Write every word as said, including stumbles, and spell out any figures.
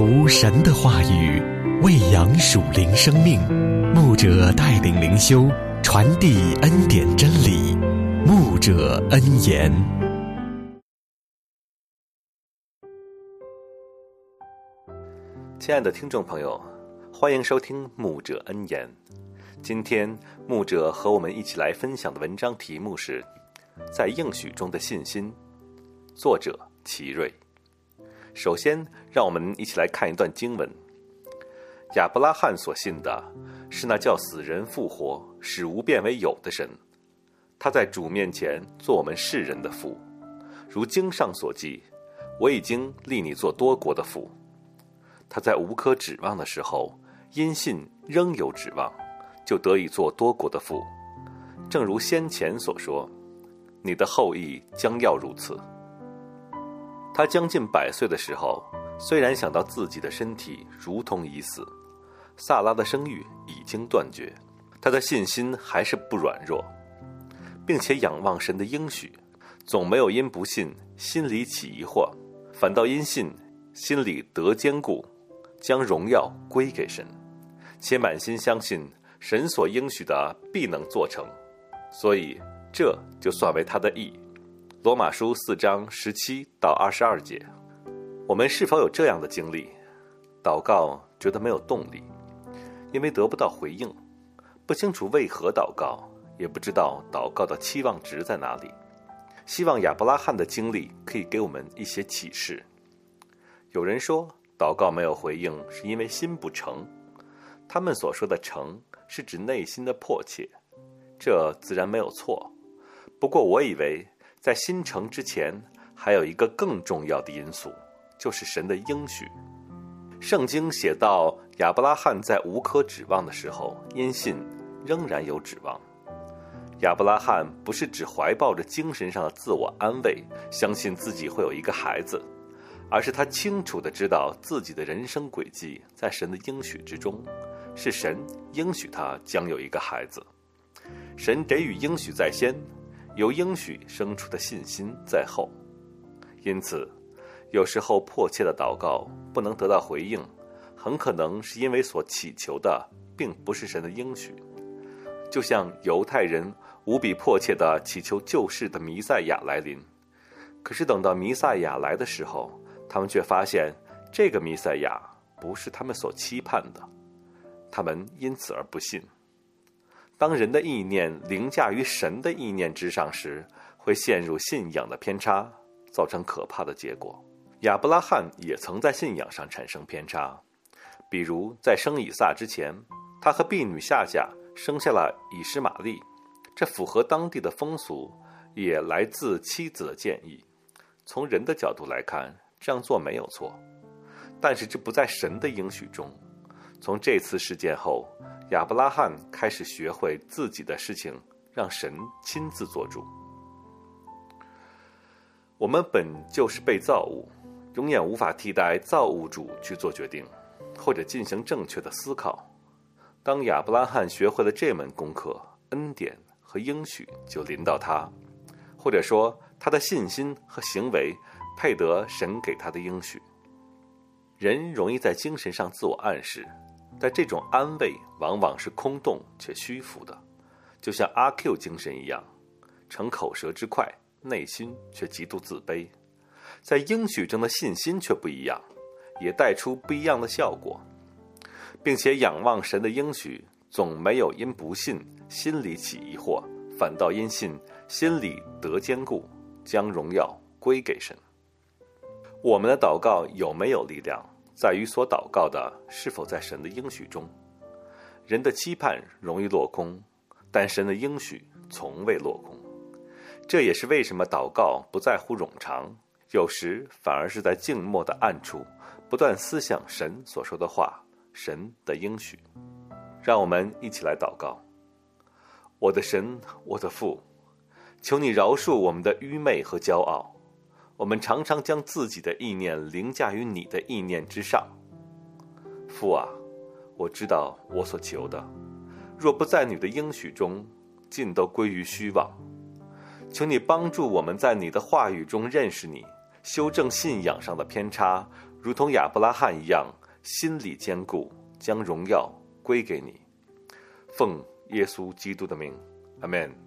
读神的话语，喂养属灵生命。牧者带领灵修，传递恩典真理。牧者恩言。 亲爱的听众朋友，欢迎收听牧者恩言。今天牧者和我们一起来分享的文章题目是在应许中的信心，作者齐瑞。首先让我们一起来看一段经文。亚伯拉罕所信的是那叫死人复活，使无变为有的神，他在主面前做我们世人的父。如经上所记，我已经立你做多国的父。他在无可指望的时候，因信仍有指望，就得以做多国的父。正如先前所说，你的后裔将要如此。他将近百岁的时候，虽然想到自己的身体如同已死，萨拉的生育已经断绝，他的信心还是不软弱，并且仰望神的应许，总没有因不信心里起疑惑，反倒因信心里得坚固，将荣耀归给神，且满心相信神所应许的必能做成，所以这就算为他的义。罗马书四章十七到二十二节。我们是否有这样的经历？祷告觉得没有动力，因为得不到回应，不清楚为何祷告，也不知道祷告的期望值在哪里。希望亚伯拉罕的经历可以给我们一些启示。有人说祷告没有回应是因为心不诚，他们所说的诚是指内心的迫切，这自然没有错。不过我以为在心诚之前还有一个更重要的因素，就是神的应许。圣经写到亚伯拉罕在无可指望的时候，因信仍然有指望。亚伯拉罕不是只怀抱着精神上的自我安慰，相信自己会有一个孩子，而是他清楚地知道自己的人生轨迹在神的应许之中，是神应许他将有一个孩子。神给予应许在先，由应许生出的信心在后。因此有时候迫切的祷告不能得到回应，很可能是因为所祈求的并不是神的应许。就像犹太人无比迫切地祈求救世的弥赛亚来临，可是等到弥赛亚来的时候，他们却发现这个弥赛亚不是他们所期盼的，他们因此而不信。当人的意念凌驾于神的意念之上时，会陷入信仰的偏差，造成可怕的结果。亚伯拉罕也曾在信仰上产生偏差，比如在生以撒之前，他和婢女夏甲生下了以实玛利，这符合当地的风俗，也来自妻子的建议。从人的角度来看，这样做没有错，但是这不在神的应许中。从这次事件后，亚伯拉罕开始学会自己的事情让神亲自做主。我们本就是被造物，永远无法替代造物主去做决定，或者进行正确的思考。当亚伯拉罕学会了这门功课，恩典和应许就临到他，或者说他的信心和行为配得神给他的应许。人容易在精神上自我暗示，但这种安慰往往是空洞且虚浮的，就像阿 Q 精神一样，逞口舌之快，内心却极度自卑。在应许中的信心却不一样，也带出不一样的效果，并且仰望神的应许，总没有因不信心里起疑惑，反倒因信心里得坚固，将荣耀归给神。我们的祷告有没有力量，在于所祷告的是否在神的应许中。人的期盼容易落空，但神的应许从未落空。这也是为什么祷告不在乎冗长，有时反而是在静默的暗处不断思想神所说的话，神的应许。让我们一起来祷告。我的神，我的父，求你饶恕我们的愚昧和骄傲，我们常常将自己的意念凌驾于你的意念之上。父啊，我知道我所求的，若不在你的应许中，尽都归于虚妄。求你帮助我们在你的话语中认识你，修正信仰上的偏差， 如同亚伯拉罕一样，心里坚固，将荣耀归给你。奉耶稣基督的名，阿们。